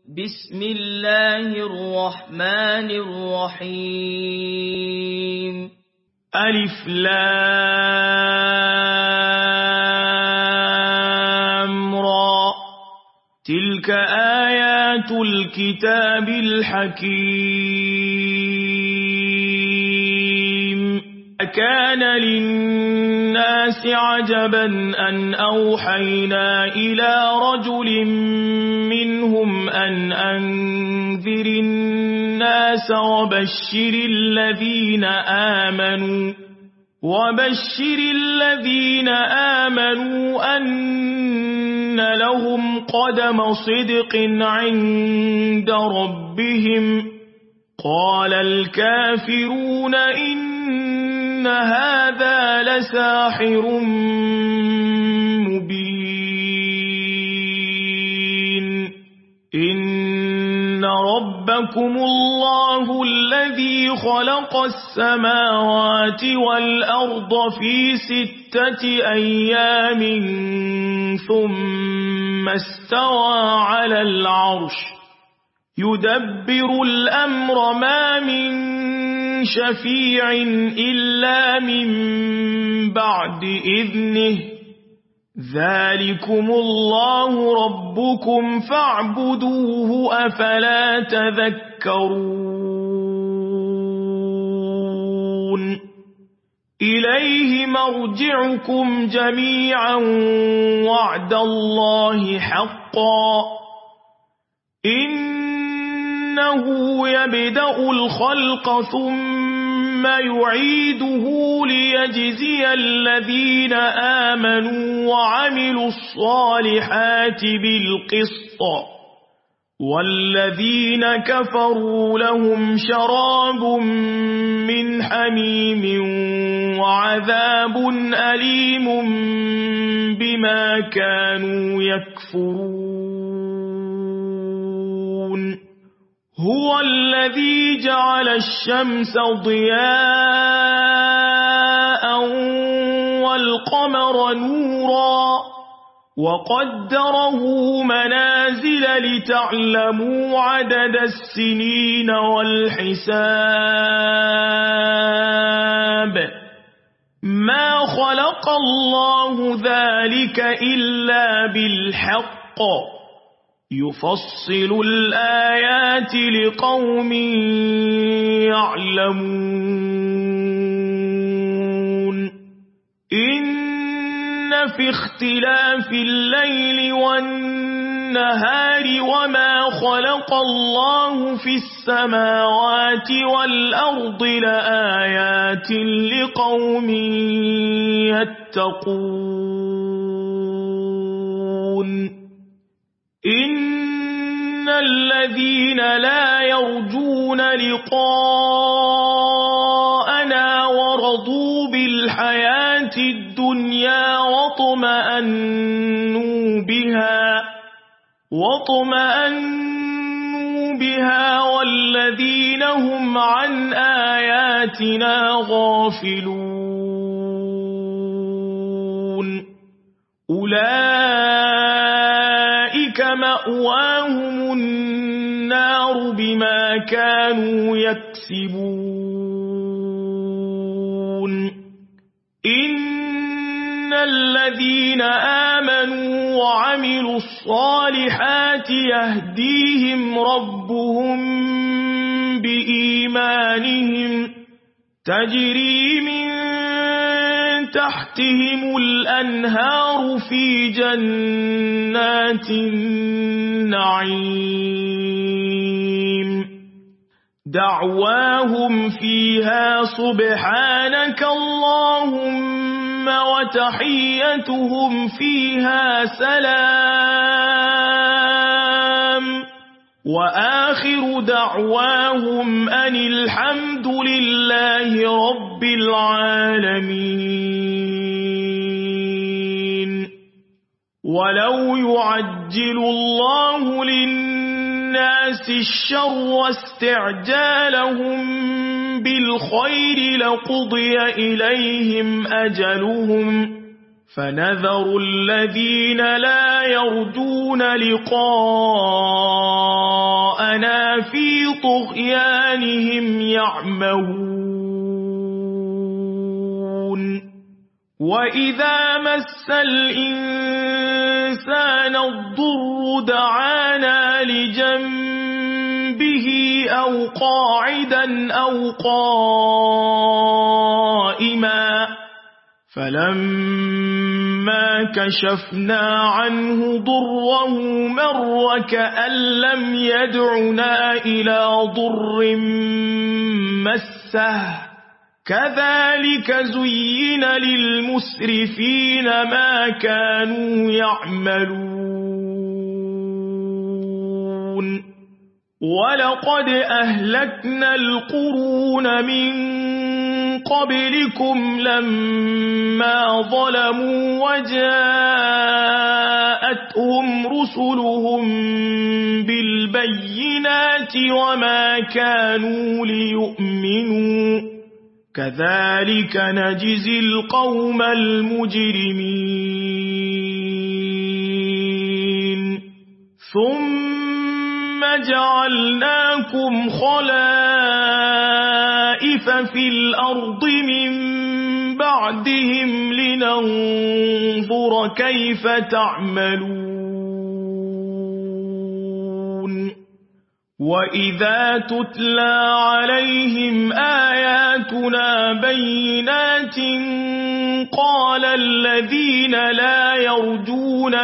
بسم الله الرحمن الرحيم ألف لام را تلك آيات الكتاب الحكيم أكان للناس عجبا أن أوحينا إلى رجل منهم أن أنذر الناس وبشر الذين آمنوا أن لهم قدم صدق عند ربهم قال الكافرون إن هذا لساحر مبين إن ربكم الله الذي خلق السماوات والأرض في 6 أيام ثم استوى على العرش يدبر الأمر ما من شفيع إلا من بعد إذنه ذلكم الله ربكم فاعبدوه أفلا تذكرون إليه مرجعكم جميعا وعد الله حقا إنه يبدأ الخلق ثم يعيده ليجزي الذين آمنوا وعملوا الصالحات بالقسط والذين كفروا لهم شراب من حميم وعذاب أليم بما كانوا يكفرون هو الذي جعل الشمس ضياء والقمر نورا وقدره منازل لتعلموا عدد السنين والحساب ما خلق الله ذلك إلا بالحق يفصل الآيات لقوم يعلمون إن في اختلاف الليل والنهار وما خلق الله في السماوات والأرض لآيات لقوم يتقون إن الذين لا يرجون لقاءنا ورضوا بالحياة الدنيا واطمأنوا بها والذين هم عن آياتنا غافلون أولئك مأواهم النار بما كانوا يكسبون إن الذين آمنوا وعملوا الصالحات يهديهم ربهم بإيمانهم تجري من تحتهم الأنهار في جنات النعيم دعواهم فيها سبحانك اللهم وتحيتهم فيها سلام وآخر دعواهم أن الحمد لله رب العالمين ولو يعجل الله للناس الشر استعجالهم بالخير لقضي إليهم أجلهم فنذر الذين لا يرجون لقاء في طغيانهم يعمهون وإذا مس الإنسان الضر دعانا لجنبه أو قاعدا أو قائما فلما كشفنا عنه ضره مر كأن لم يدعنا إلى ضر مسه كذلك زين للمسرفين ما كانوا يعملون ولقد أهلكنا القرون من قبلكم لما ظلموا وجاءتهم رسلهم بالبينات وما كانوا ليؤمنوا كذلك نجزي القوم المجرمين ثم جعلناكم خلائف في الأرض من بعدهم لننظر كيف تعملون وإذا تتلى عليهم آياتنا بينات قال الذين لا يرجون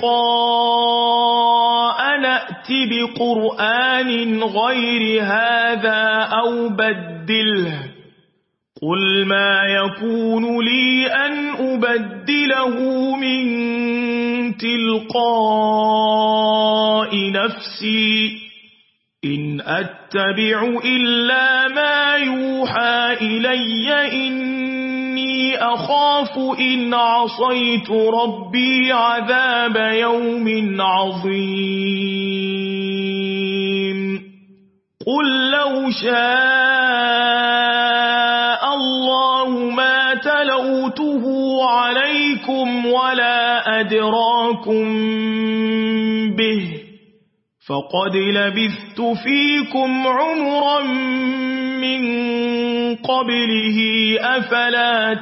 لقاء نأت بقرآن غير هذا أو بدله قل ما يكون لي أن أبدله من تلقاء نفسي إن أتبع إلا ما يوحى إلي إني أخاف إن عصيت ربي عذاب يوم عظيم قل لو شاء الله ما تلوته عليكم ولا أدراكم به فقد لبثت فيكم عمرا من قبله أفلا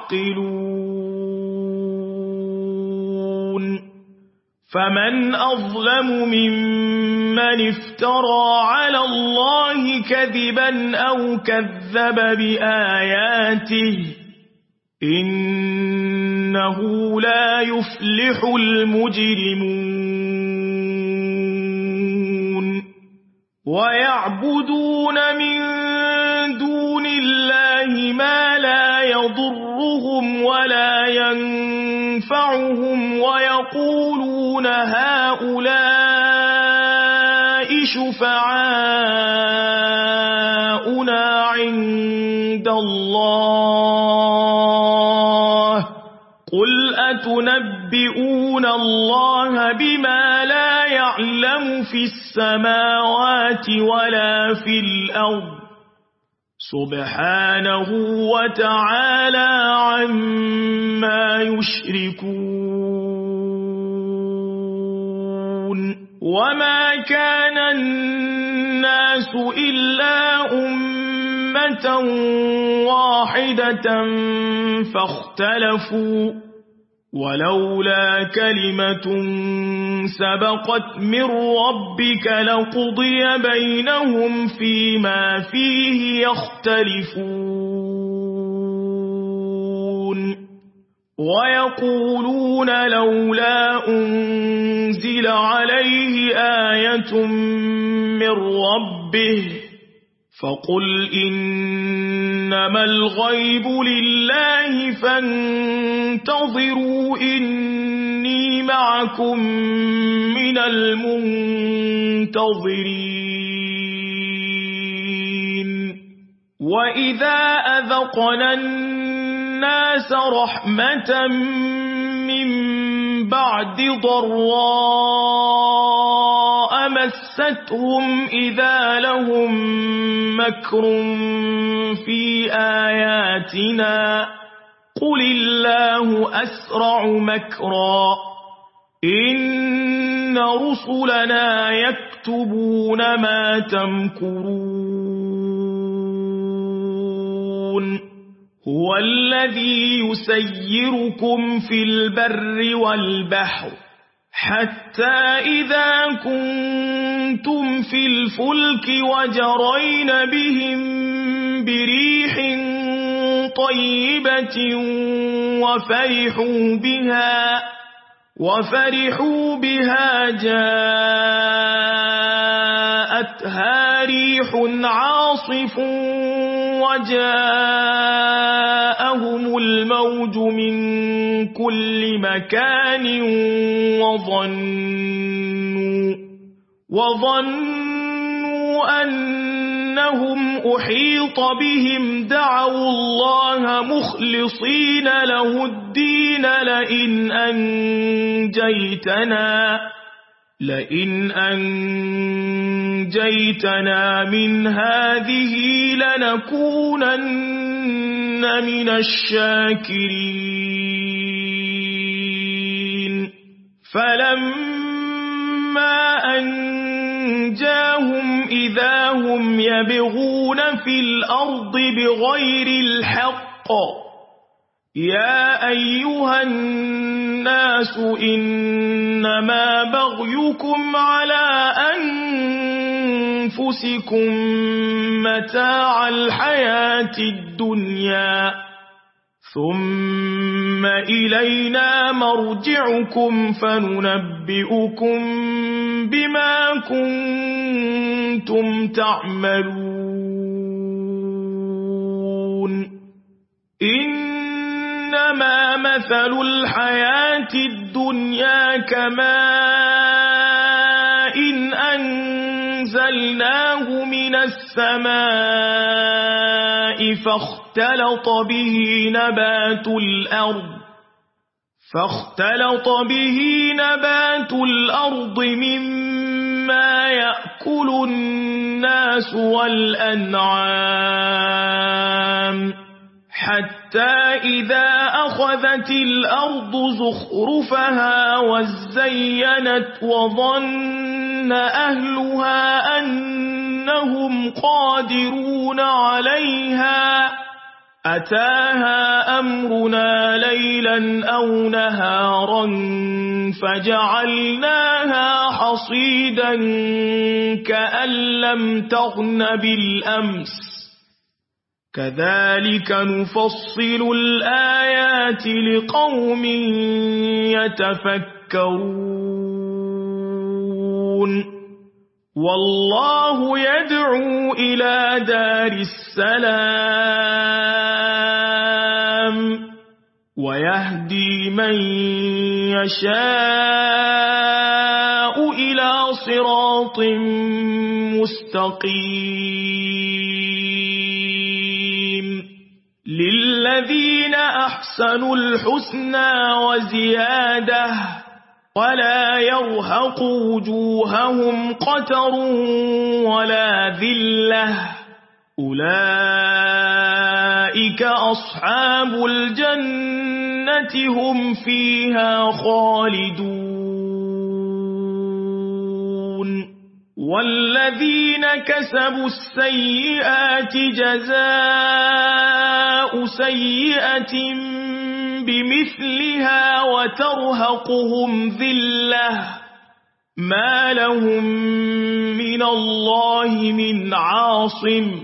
تعقلون فمن أظلم ممن افترى على الله كذبا أو كذب بآياته إنه لا يفلح المجرمون ويعبدون من دون الله ما لا يضرهم ولا ينفعهم ويقولون هؤلاء شفعاؤنا عند الله قل أتنبئون الله بما لا يعلم في السماوات ولا في الأرض سبحانه وتعالى عما يشركون وما كان الناس إلا أمة واحدة فاختلفوا ولولا كلمة سبقت من ربك لقضي بينهم فيما فيه يختلفون ويقولون لولا أنزل عليه آية من ربه فقل إنما الغيب لله فانتظروا إني معكم من المنتظرين وإذا أذقنا الناس رحمة من بعد ضراء مستهم إذا لهم مكر في آياتنا قل الله أسرع مكرا إن إن رسلنا يكتبون ما تمكرون هو الذي يسيركم في البر والبحر حتى إذا كنتم في الفلك وجرين بهم بريح طيبة وفرحوا بها جاءتها ريح عاصف وجاءهم الموج من كل مكان وظنوا أنهم أحيط بهم دعوا الله مخلصين له الدين لئن أنجيتنا من هذه لنكونن من الشاكرين فلما أنجاهم إذا هم يبغون في الأرض بغير الحق يا أيها الناس إنما بغيكم على أنفسكم متاع الحياة الدنيا ثم إلينا مرجعكم فننبئكم بما كنتم تعملون إنما مثل الحياة الدنيا كماء إن أنزلناه من السماء فاختلط به نبات الأرض مما يأكل الناس والأنعام حتى إذا أخذت الأرض زخرفها وزينت وظن أهلها أنهم قادرون عليها أتاها أمرنا ليلا أو نهارا فجعلناها حصيدا كأن لم تغن بالأمس كذلك نفصل الآيات لقوم يتفكرون والله يدعو إلى دار السلام ويهدي من يشاء إلى صراط مستقيم للذين أحسنوا الحسنى وزيادة ولا يرهق وجوههم قتر ولا ذلة أولئك أصحاب الجنة هم فيها خالدون والذين كسبوا السيئات جزاء سيئة بمثلها وترهقهم ذلة ما لهم من الله من عاصم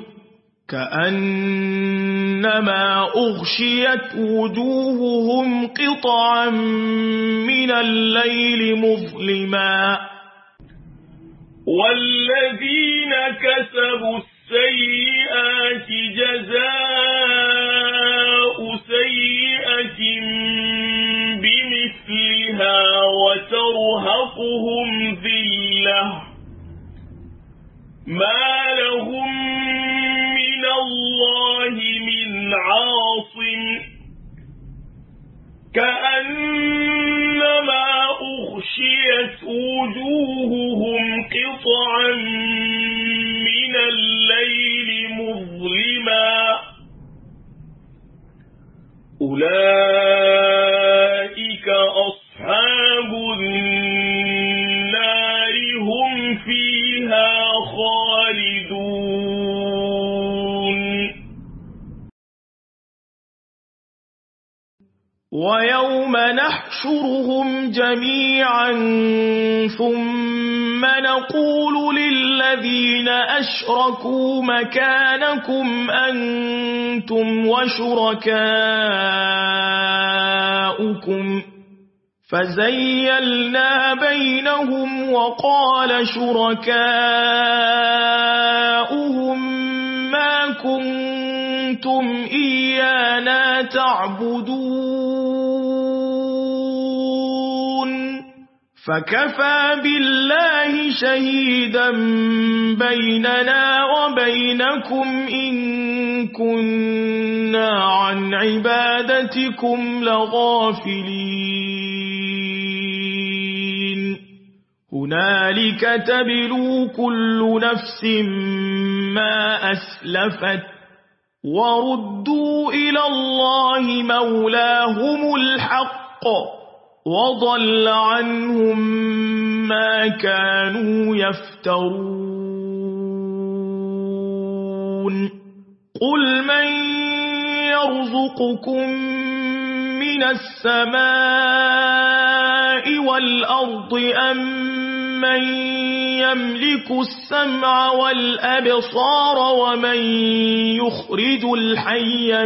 كأنما أغشيت وجوههم قطعا من الليل مظلما والذين كسبوا السيئات جزاء سيئة بمثلها وترهقهم ذلة ما لهم من الله من عاصم كأنما أغشيت وجوههم قطعا من الليل مظلما أولئك أصحاب النار خالدون ويوم نحشرهم جميعا ثم نقول للذين أشركوا مكانكم أنتم وشركاؤكم فزيلنا بينهم وقال شركاؤهم ما كنتم إيانا تعبدون فكفى بالله شهيدا بيننا وبينكم إن كنا عن عبادتكم لغافلين هنالك تبلو كل نفس ما أسلفت وردوا إلى الله مولاهم الحق وضل عنهم ما كانوا يفترون قل من يرزقكم من السماء والأرض أم من يملك السمع والأبصار ومن يخرج الحي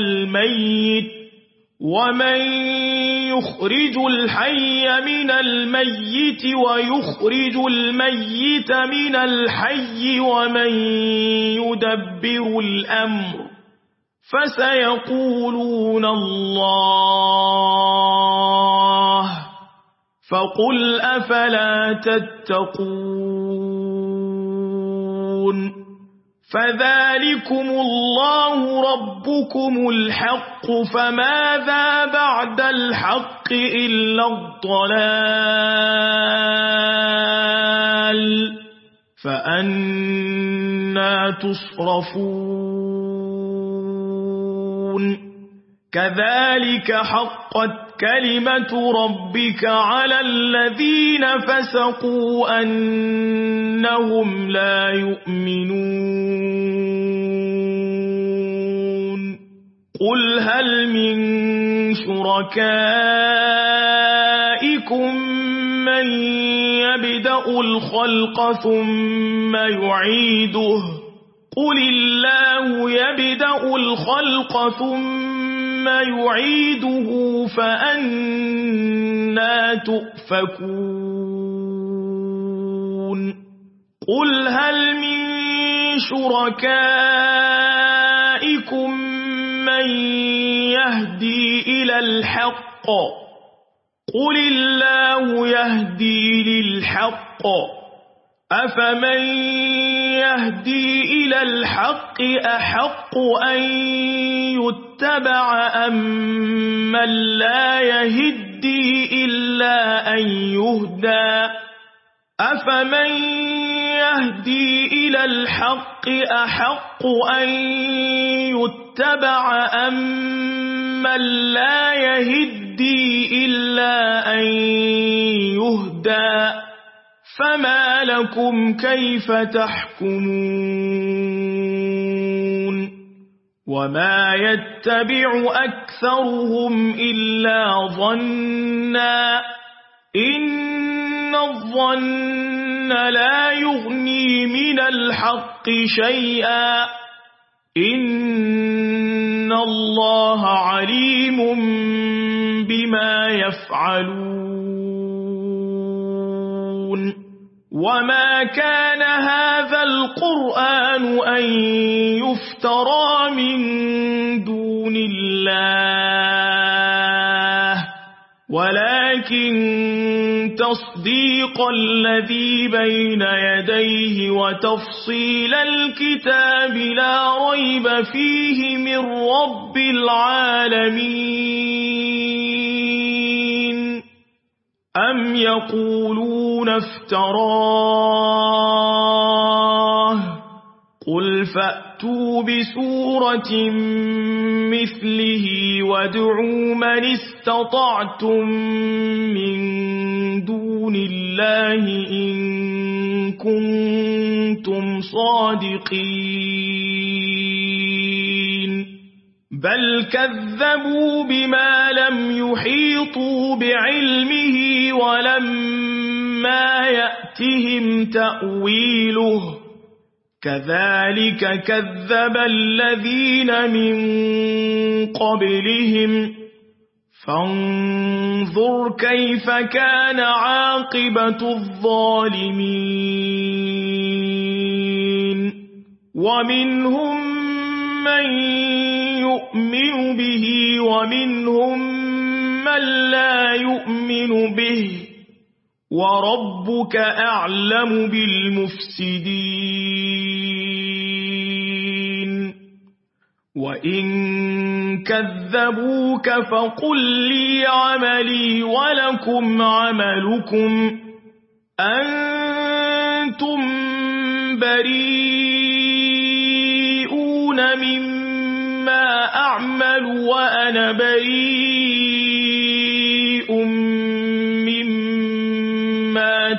من الميت ويخرج الميت من الحي ومن يدبر الأمر فسيقولون الله فقل أفلا تتقون فذلكم الله ربكم الحق فماذا بعد الحق إلا الضلال فأنى تصرفون كذلك حقت كلمة ربك على الذين فسقوا أنهم لا يؤمنون قل هل من شركائكم من يبدأ الخلق ثم يعيده قل الله يبدأ الخلق ثم يعيده فأنى تؤفكون قل هل من شركائكم من يهدي إلى الحق قل الله يهدي للحق أفمن يهدي إلى الحق أحق أن يتبع أم من لا يهدي إلا أن يهدى أفمن يهدي إلى الحق أحق أن يتبع أم من لا يهدي إلا أن يهدى فما لكم كيف تحكمون وما يتبع أكثرهم إلا ظنا إن الظن لا يغني من الحق شيئا إن الله عليم بما يفعلون وما كان هذا القرآن أن يفترى من دون الله ولكن تصديق الذي بين يديه وتفصيل الكتاب لا ريب فيه من رب العالمين أم يقولون افتراه قل فأتوا بسورة مثله وادعوا من استطعتم من دون الله إن كنتم صادقين بل كذبوا بما لم يحيطوا بعلمه ولما يأتهم تأويله كذلك كذب الذين من قبلهم فانظر كيف كان عاقبة الظالمين ومنهم من يؤمن به ومنهم من لا يؤمن به وربك أعلم بالمفسدين وإن كذبوك فقل لي عملي ولكم عملكم أنتم بريئون مما أعمل وأنا بريء مما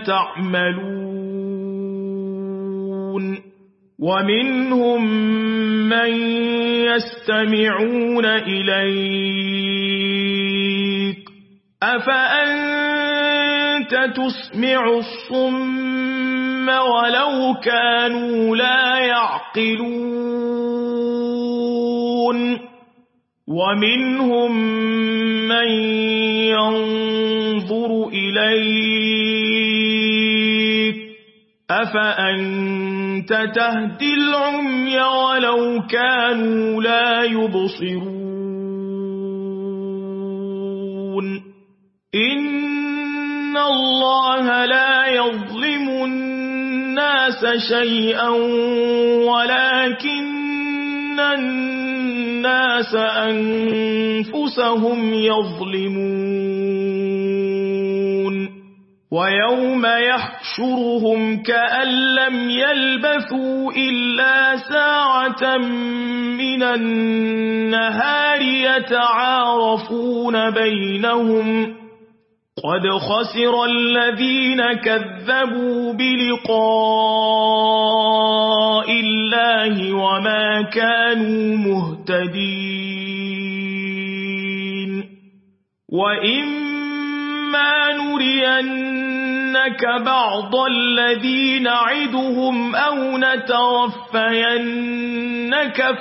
تعملون ومنهم من يستمعون إليك أفأنت تسمع الصم ولو كانوا لا يعقلون ومنهم من ينظر إليك أفأنت تهدي العمي ولو كانوا لا يبصرون إن الله لا يظلم الناس شيئا ولكن الناس أنفسهم يظلمون ويوم يحشرهم كأن لم يلبثوا إلا ساعة من النهار يتعارفون بينهم قد خسر الذين كذبوا بلقاء الله وما كانوا مهتدين وإما نرينك بعض الذي نعدهم أو نتوفينك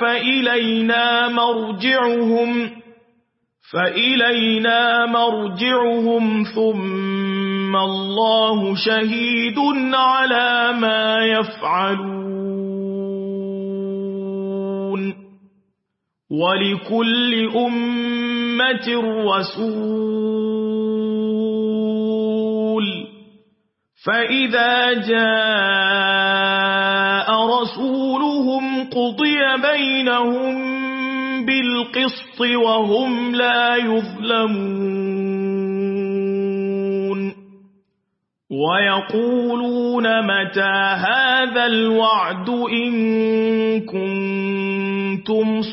فإلينا مرجعهم ثم الله شهيد على ما يفعلون ولكل أمة رسول فإذا جاء رسولهم قضي بينهم بالقسط وهم لا يظلمون ويقولون متى هذا الوعد إن كنتم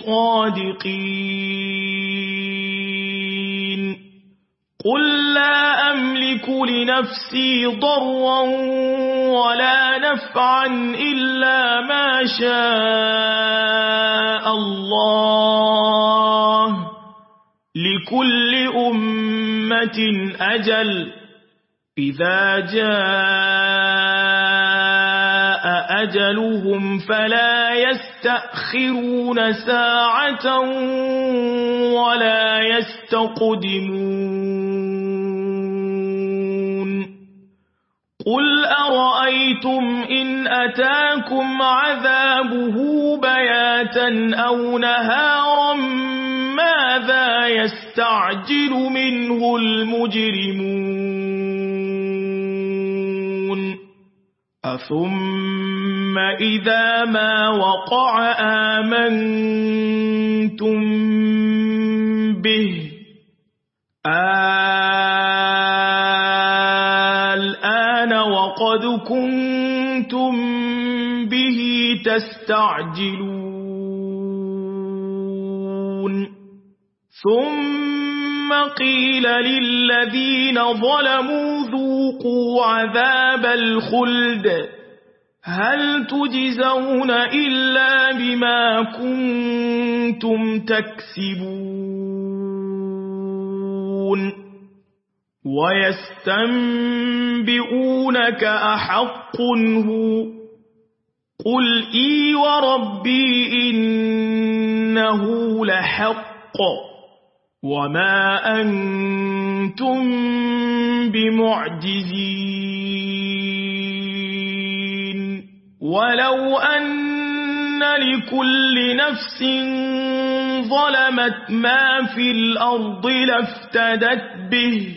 صادقين قل لا أملك لنفسي ضرا ولا نفعا إلا ما شاء الله لكل أمة أجل إذا جاء أجلهم فلا يستأخرون ساعة ولا يستقدمون قل أرأيتم إن أتاكم عذابه بياتا أو نهارا ماذا يستعجل منه المجرمون أثم إذا ما وقع آمنتم به الآن وقد كنتم به تستعجلون ثم قيل للذين ظلموا ذوقوا عذاب الخلد هل تجزون إلا بما كنتم تكسبون ويستنبئونك أحق هو قل إي وربي إنه لحق وما أنتم بمعجزين ولو أن لكل نفس ظلمت ما في الأرض لافتدت به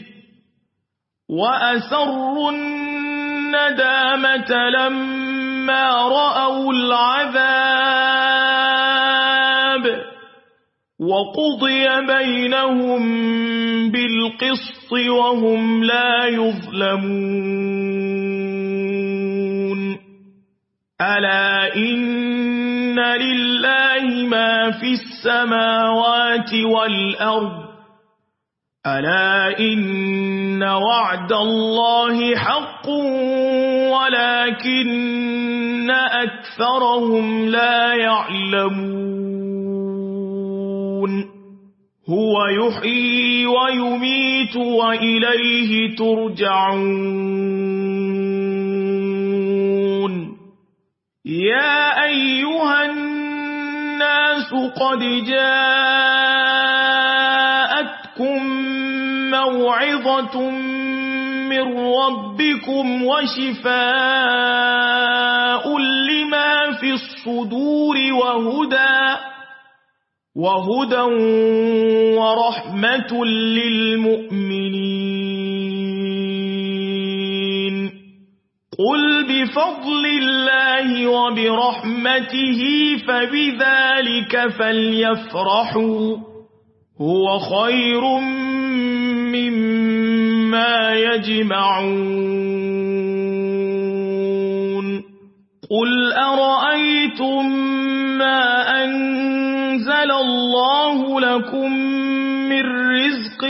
وأسروا الندامة لما رأوا العذاب وقضي بينهم بالقسط وهم لا يظلمون ألا إن لله ما في السماوات والأرض ألا إن وعد الله حق ولكن أكثرهم لا يعلمون هو يحيي ويميت وإليه ترجعون يا أيها الناس قد جاءتكم موعظة من ربكم وشفاء لما في الصدور وهدى ورحمة للمؤمنين قل بفضل الله وبرحمته فبذلك فليفرحوا هو خير مما يجمعون قل أرأيتم ما أنزل الله لكم من رزق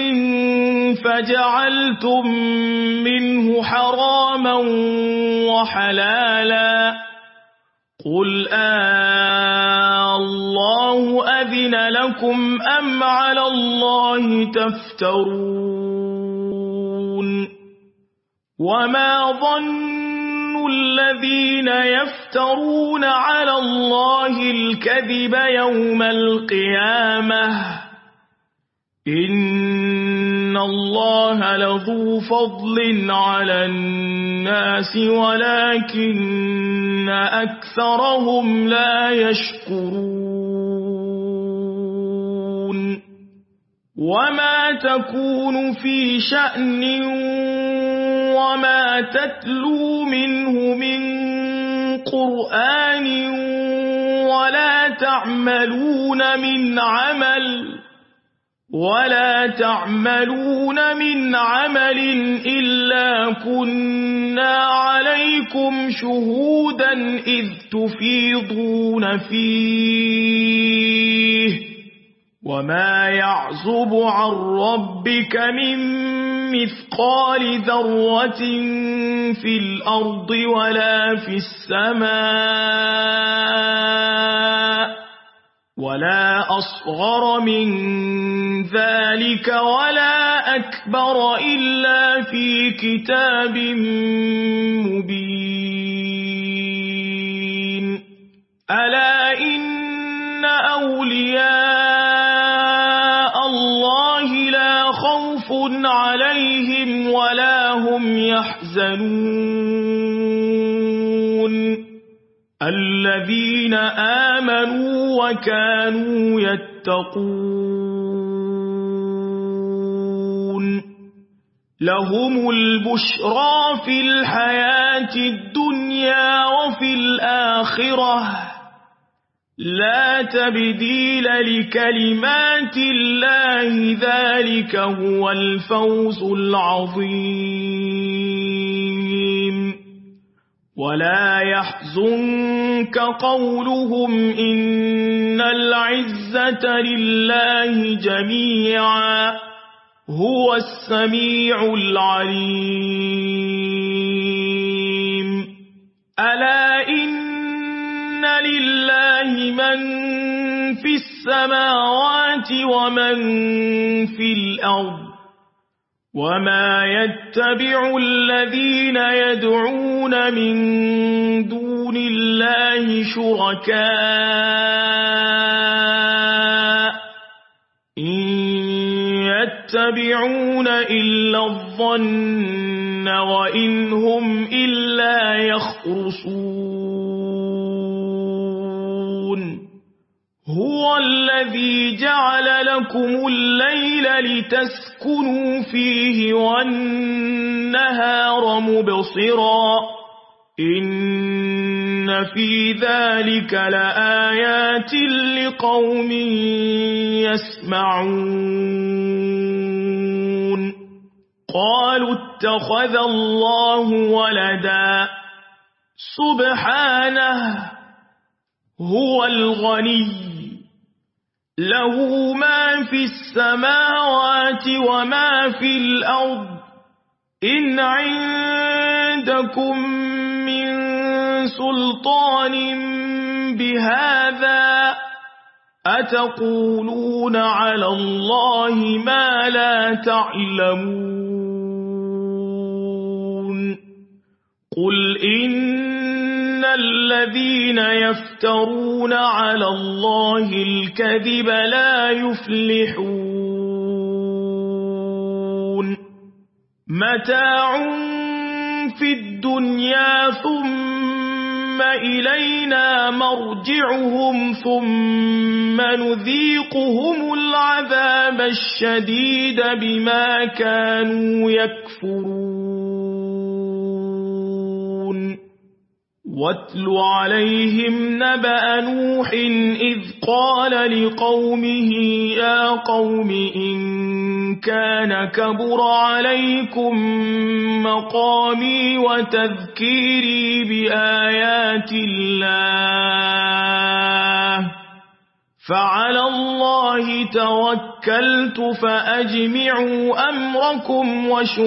فجعلتم منه حراما وحلالا قل الله أذن لكم أم على الله تفترون وما ظن الذين يفترون على الله الكذب يوم القيامة إن الله لذو فضل على الناس ولكن أكثرهم لا يشكرون وما تكون في شأن وما تتلو منه من قرآن ولا تعملون من عمل إلا كنا عليكم شهودا إذ تفيضون فيه وما يعزب عن ربك من مثقال ذرة في الأرض ولا في السماء ولا أصغر من ذلك ولا أكبر إلا في كتاب مبين ألا إن أولياء الله لا خوف عليهم ولا هم يحزنون الذين آمنوا وكانوا يتقون لهم البشرى في الحياة الدنيا وفي الآخرة لا تبديل لكلمات الله ذلك هو الفوز العظيم ولا يحزنك قولهم إن العزة لله جميعا هو السميع العليم ألا لله من في السماوات ومن في الأرض وما يتبع الذين يدعون من دون الله شركاء إن يتبعون إلا الظن وإن هم إلا يخرصون هو الذي جعل لكم الليل لتسكنوا فيه والنهار مبصرا إن في ذلك لآيات لقوم يسمعون قالوا اتخذ الله ولدا سبحانه هو الغني له ما في السماوات وما في الأرض إن عندكم من سلطان بهذا أتقولون على الله ما لا تعلمون قل إن الذين يفترون على الله الكذب لا يفلحون متاع في الدنيا ثم إلينا مرجعهم ثم نذيقهم العذاب الشديد بما كانوا يكفرون واتل عليهم نبأ نوح إذ قال لقومه يا قوم إن كان كبر عليكم مقامي وتذكيري بآيات الله فعلى الله توكلت فأجمعوا أمركم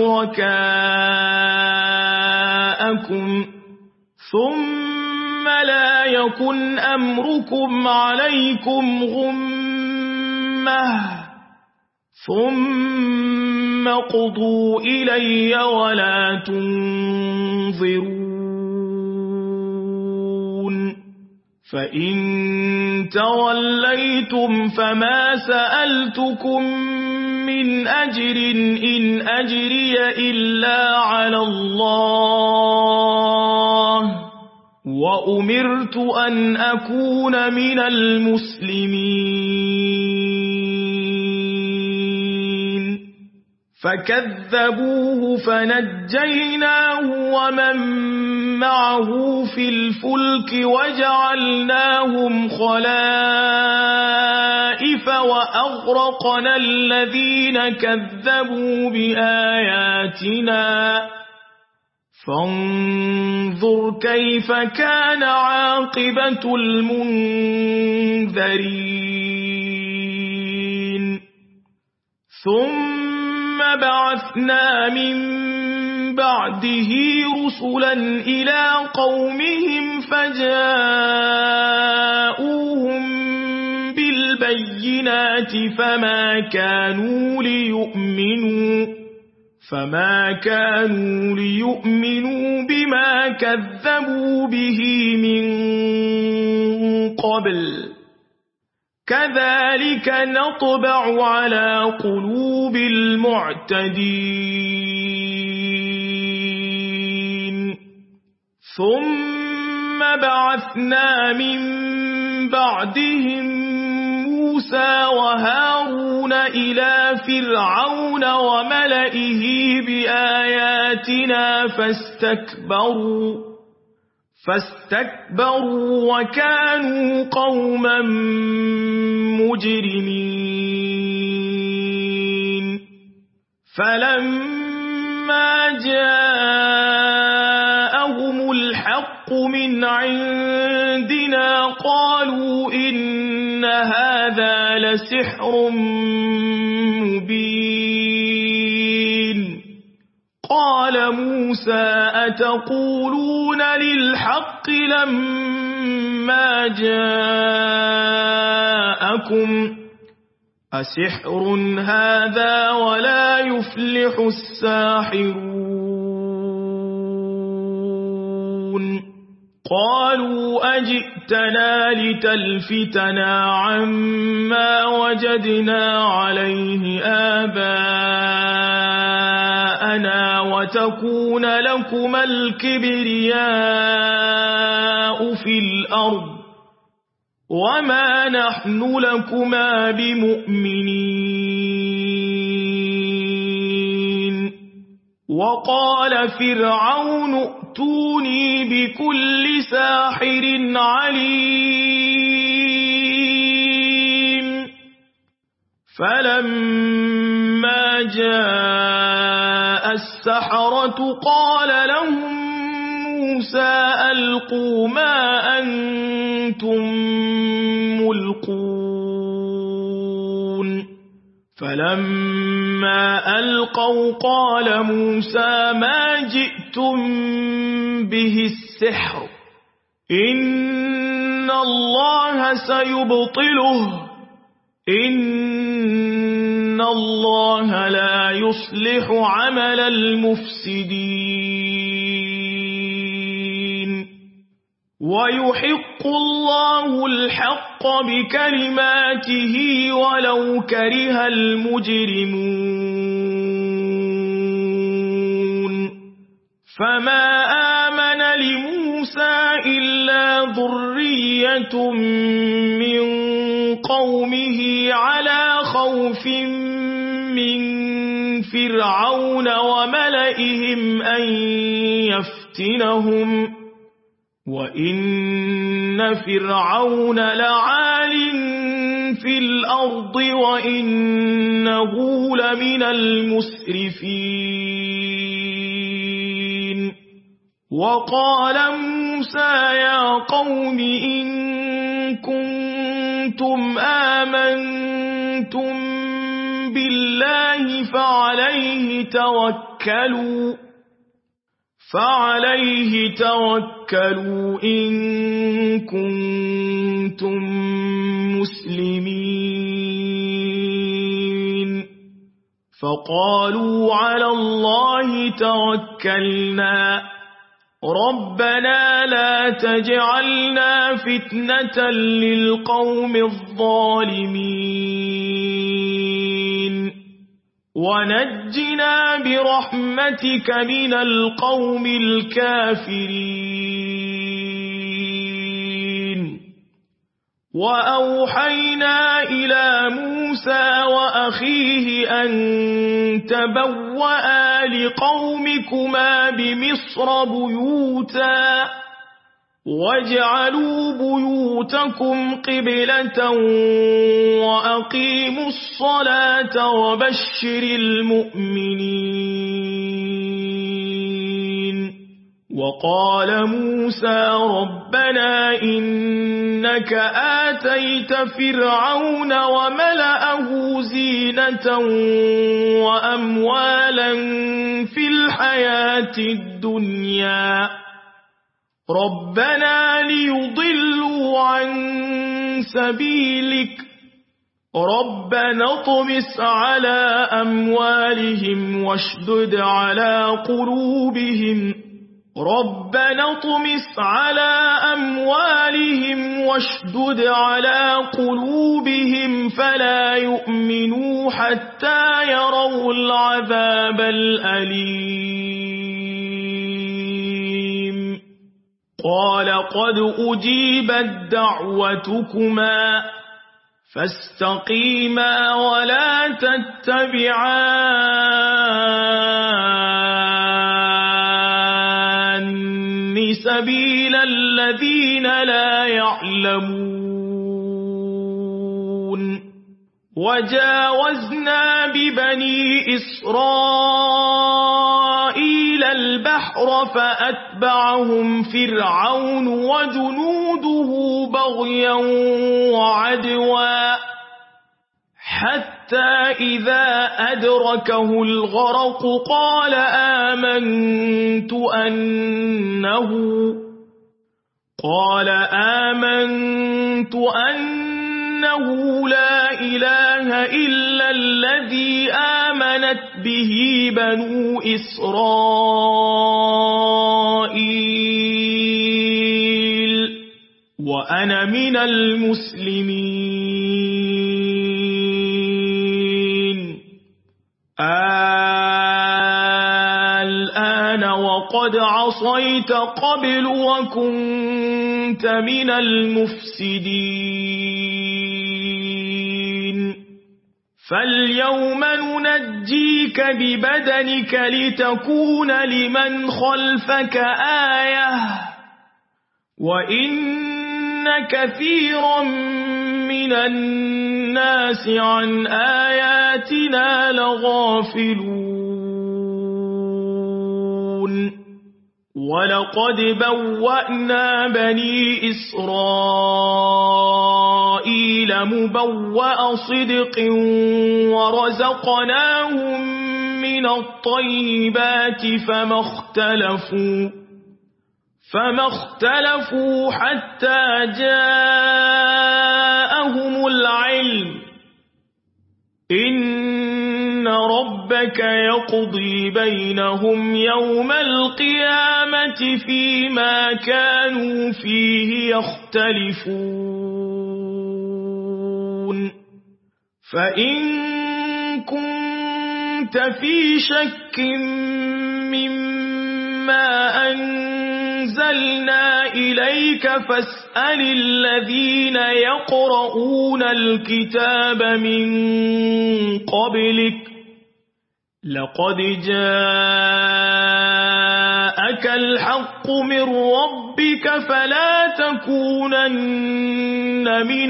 وشركاءكم ثم لا يكن أمركم عليكم غمة ثم قضوا إلي ولا تنظرون فإن توليتم فما سألتكم من أجر إن أجري إلا على الله وأمرت أن أكون من المسلمين فكذبوه فنجيناه ومن معه في الفلك وجعلناهم خلائف وأغرقنا الذين كذبوا بآياتنا فانظر كيف كان عاقبة المنذرين ثم بعثنا من بعده رسلا إلى قومهم فجاءوهم بالبينات فما كانوا ليؤمنوا بما كذبوا به من قبل كذلك نطبع على قلوب المعتدين ثم بعثنا من بعدهم موسى وهارون إلى فرعون وملئه بآياتنا فاستكبروا وكانوا قوما مجرمين فلما جاءهم الحق من عندنا قالوا إن هذا لسحر مبين قال موسى أتقولون للحق لما جاءكم أسحر هذا ولا يفلح الساحرون قالوا أجئتنا لتلفتنا عما وجدنا عليه آباءنا وتكون لكما الكبرياء في الأرض وما نحن لكما بمؤمنين وقال فرعون ائتوني بكل ساحر عليم فلما جاء السحرة قال لهم موسى ألقوا ما أنتم ملقون فلما ألقوا قال موسى ما جئتم به السحر إن الله سيبطله إن الله لا يصلح عمل المفسدين ويحق الله الحق بكلماته ولو كره المجرمون فما آمن لموسى إلا ذرية من قومه على خوف من فرعون وملئهم أن يفتنهم وإن فرعون لعال في الأرض وإنه لمن المسرفين وقال موسى يا قوم إن كنتم آمنتم بالله فعليه توكلوا إن كنتم مسلمين فقالوا على الله توكلنا ربنا لا تجعلنا فتنة للقوم الظالمين ونجنا برحمتك من القوم الكافرين وأوحينا إلى موسى وأخيه أن تبوأ لقومكما بمصر بيوتا واجعلوا بيوتكم قبلة وأقيموا الصلاة وبشر المؤمنين وقال موسى ربنا إنك آتيت فرعون وملأه زينة وأموالا في الحياة الدنيا ربنا ليضلوا عن سبيلك ربنا اطمس على أموالهم واشدد على قلوبهم ربنا اطمس على أموالهم واشدد على قلوبهم فلا يؤمنوا حتى يروا العذاب الأليم قال قد أجيبت دعوتكما فاستقيما ولا تتبعان سبيل الذين لا يعلمون وجاوزنا ببني إسرائيل البحر فأتبعهم فرعون وجنوده بغيا وعدوا حتى إذا أدركه الغرق قال آمنت أنه لا إله إلا الذي آمنت به بنو إسرائيل وأنا من المسلمين الآن وقد عصيت قبل وكنت من المفسدين فاليوم ننجيك ببدنك لتكون لمن خلفك آية وإن كثيرا من الناس عن آياتنا لغافلون ولقد بوأنا بني إسرائيل مبوأ صدق ورزقناهم من الطيبات فما اختلفوا حتى جاءهم العلم إن ربك يقضي بينهم يوم القيامة فيما كانوا فيه يختلفون فإن كنت في شك مما أنزلنا إليك فاسأل الذين يقرؤون الكتاب من قبلك لقد جاءك الحق من ربك فلا تكونن من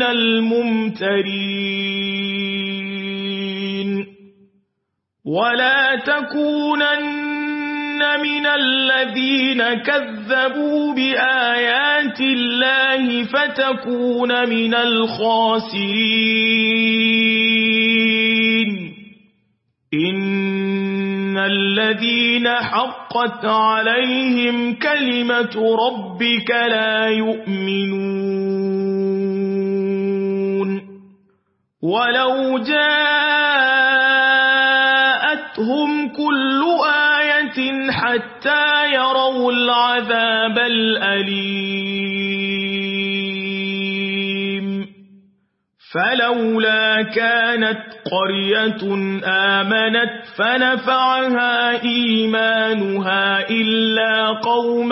الممترين ولا تكونن من الذين كذبوا بآيات الله فتكون من الخاسرين إن الذين حقت عليهم كلمة ربك لا يؤمنون ولو جاءتهم كل آية حتى يروا العذاب الأليم فلولا كانت قرية آمنت فنفعها إيمانها إلا قوم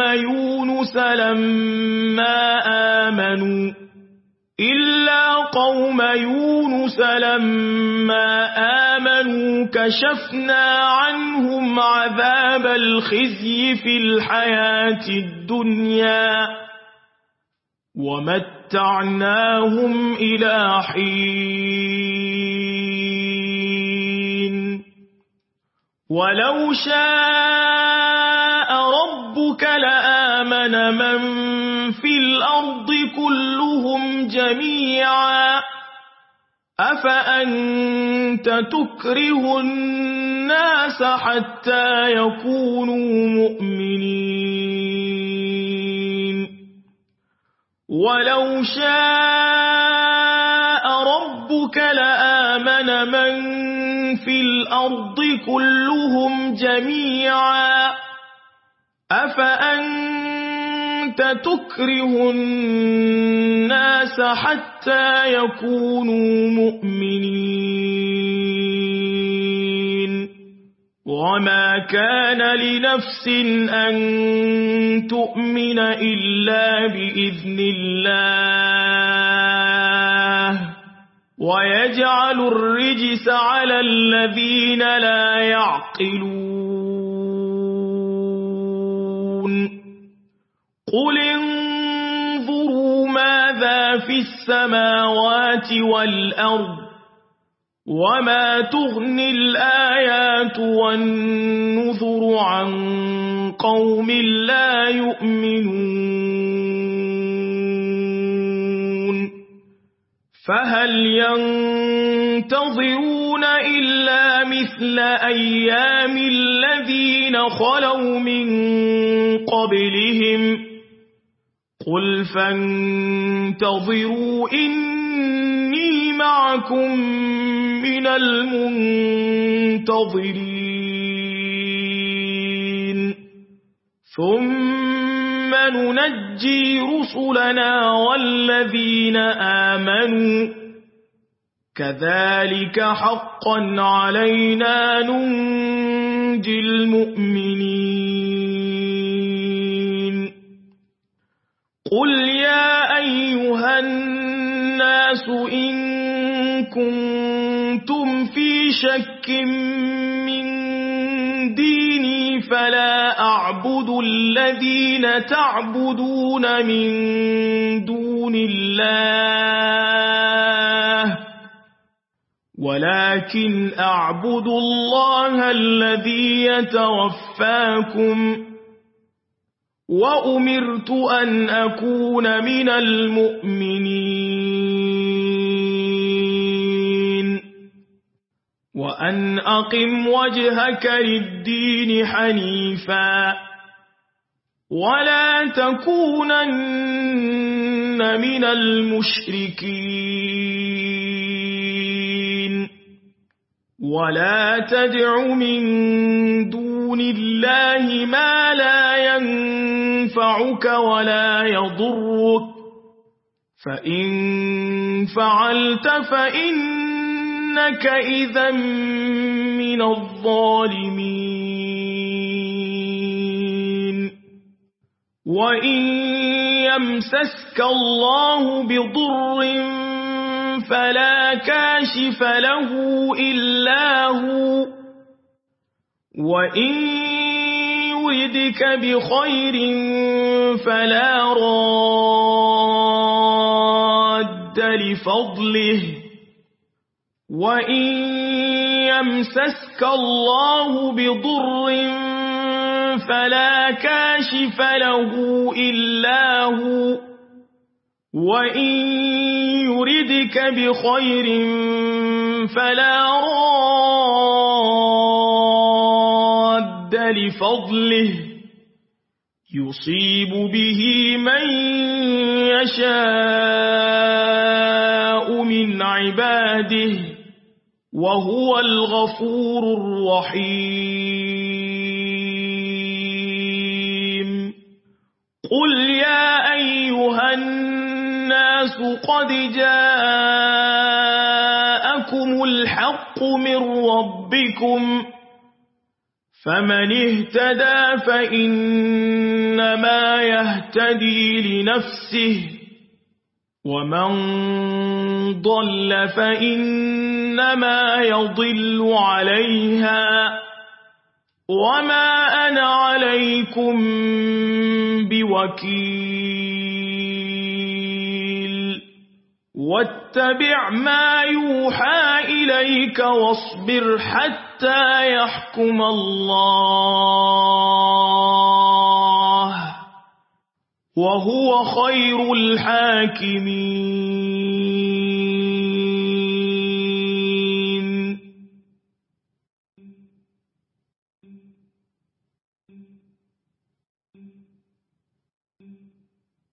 يونس لما آمنوا كشفنا عنهم عذاب الخزي في الحياة الدنيا ومتعناهم إلى حين ولو شاء ربك لآمن من في الأرض كلهم جميعا أفأنت تكره الناس حتى يكونوا مؤمنين ولو شاء ربك لآمن من في الأرض كلهم جميعا أفأنت تكره الناس حتى يكونوا مؤمنين وما كان لنفس أن تؤمن إلا بإذن الله ويجعل الرجس على الذين لا يعقلون قل انظروا ماذا في السماوات والأرض وما تغني الآيات والنذر عن قوم لا يؤمنون فهل ينتظرون إلا مثل أيام الذين خلوا من قبلهم قل فانتظروا إني معكم من المنتظرين ثم ننجي رسلنا والذين آمنوا كذلك حقا علينا ننجي المؤمنين قل يا أيها الناس إن كنتم في شك من ديني فلا أعبد الذين تعبدون من دون الله ولكن أعبد الله الذي يتوفاكم وأمرت أن أكون من المؤمنين وأن أقم وجهك للدين حنيفا ولا تكونن من المشركين ولا تدع من دون الله ما لا ينفعك ولا يضرك فإن فعلت فإنك إذا من الظالمين وإن يمسسك الله بضر فلا كاشف له إلا هو وإن يردك بخير فلا راد لفضله وإن يمسسك الله بضر فلا كاشف له إلا هو وإن يردك بخير فلا راد لفضله يصيب به من يشاء من عباده وهو الغفور الرحيم قل يا أيها الناس قد جاءكم الحق من ربكم فمن اهتدى فإنما يهتدي لنفسه ومن ضل فإنما يضل عليها وما أنا عليكم بوكيل واتبع ما يوحى إليك واصبر حتى يحكم الله وهو خير الحاكمين